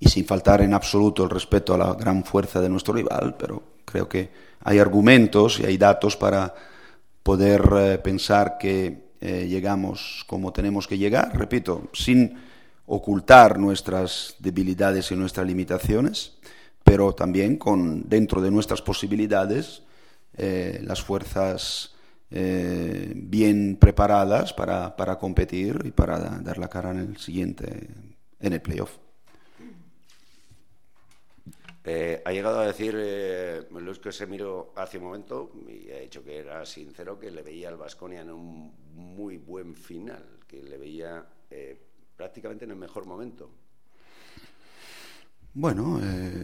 y sin faltar en absoluto el respeto a la gran fuerza de nuestro rival, pero creo que hay argumentos y hay datos para poder pensar que llegamos como tenemos que llegar, repito, sin ocultar nuestras debilidades y nuestras limitaciones, pero también dentro de nuestras posibilidades, las fuerzas bien preparadas para competir y para dar la cara en el playoff. Ha llegado a decir Luis Casemiro hace un momento, y ha dicho que era sincero, que le veía al Baskonia en un muy buen final, que le veía prácticamente en el mejor momento. Bueno,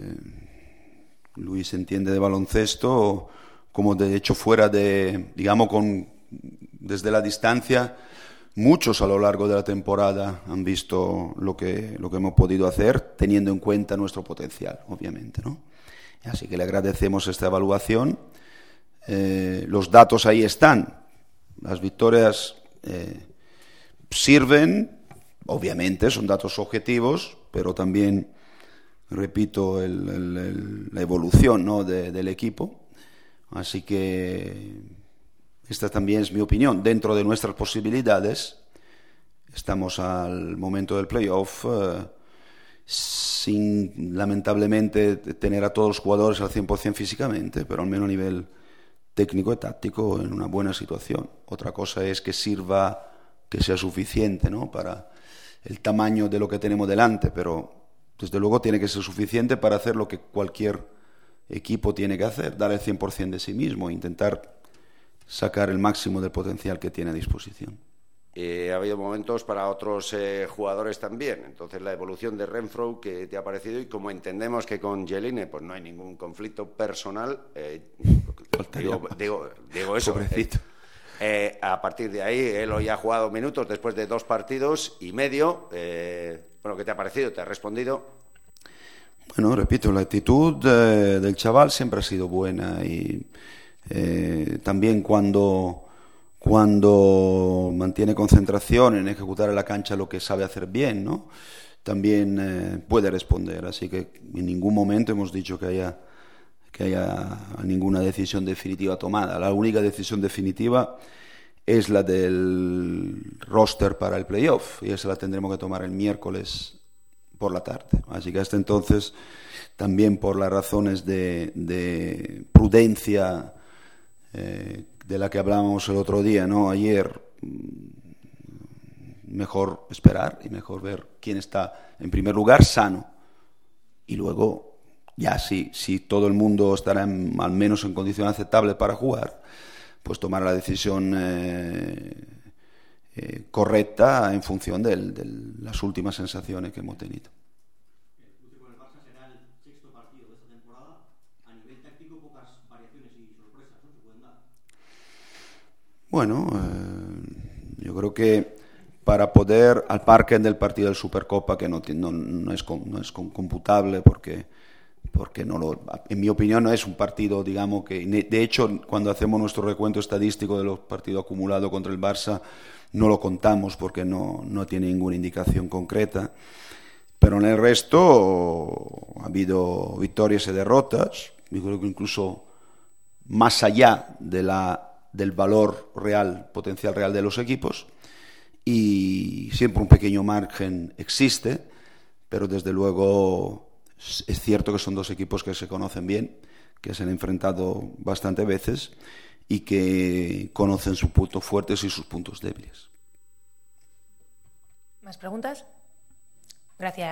Luis entiende de baloncesto, como de hecho fuera digamos, desde la distancia, muchos a lo largo de la temporada han visto lo que hemos podido hacer, teniendo en cuenta nuestro potencial, obviamente, ¿no? Así que le agradecemos esta evaluación. Los datos ahí están. Las victorias sirven, obviamente, son datos objetivos, pero también, repito, la evolución, ¿no?, del equipo. Así que esta también es mi opinión. Dentro de nuestras posibilidades, estamos al momento del playoff sin, lamentablemente, tener a todos los jugadores al 100% físicamente, pero al menos a nivel técnico y táctico en una buena situación. Otra cosa es que sirva, que sea suficiente, ¿no?, para el tamaño de lo que tenemos delante, pero desde luego tiene que ser suficiente para hacer lo que cualquier equipo tiene que hacer, dar el 100% de sí mismo, intentar sacar el máximo del potencial que tiene a disposición. Ha habido momentos para otros jugadores también. Entonces, la evolución de Renfro, ¿qué te ha parecido? Y como entendemos que con Jeline pues no hay ningún conflicto personal, digo eso. Pobrecito. A partir de ahí, él hoy ha jugado minutos después de 2 partidos y medio. Bueno, ¿qué te ha parecido? ¿Te ha respondido? Bueno, repito, la actitud del chaval siempre ha sido buena y también cuando mantiene concentración en ejecutar en la cancha lo que sabe hacer bien, ¿no?, también puede responder. Así que en ningún momento hemos dicho que haya ninguna decisión definitiva tomada. La única decisión definitiva es la del roster para el playoff y esa la tendremos que tomar el miércoles por la tarde. Así que hasta entonces, también por las razones de prudencia de la que hablábamos el otro día, ¿no?, ayer, mejor esperar y mejor ver quién está en primer lugar sano y luego ya si todo el mundo estará al menos en condición aceptable para jugar, pues tomar la decisión correcta en función de las últimas sensaciones que hemos tenido. El cruce con el Barça será el 6º partido de esta temporada. A nivel táctico, pocas variaciones y sorpresas, ¿no?, se pueden dar. Bueno, yo creo que para poder, al margen del partido del Supercopa, que no es computable porque en mi opinión no es un partido, digamos, que de hecho cuando hacemos nuestro recuento estadístico de los partidos acumulados contra el Barça no lo contamos porque no tiene ninguna indicación concreta, pero en el resto ha habido victorias y derrotas. Yo creo que incluso más allá del valor real, potencial real de los equipos, y siempre un pequeño margen existe, pero desde luego es cierto que son 2 equipos que se conocen bien, que se han enfrentado bastantes veces y que conocen sus puntos fuertes y sus puntos débiles. ¿Más preguntas? Gracias.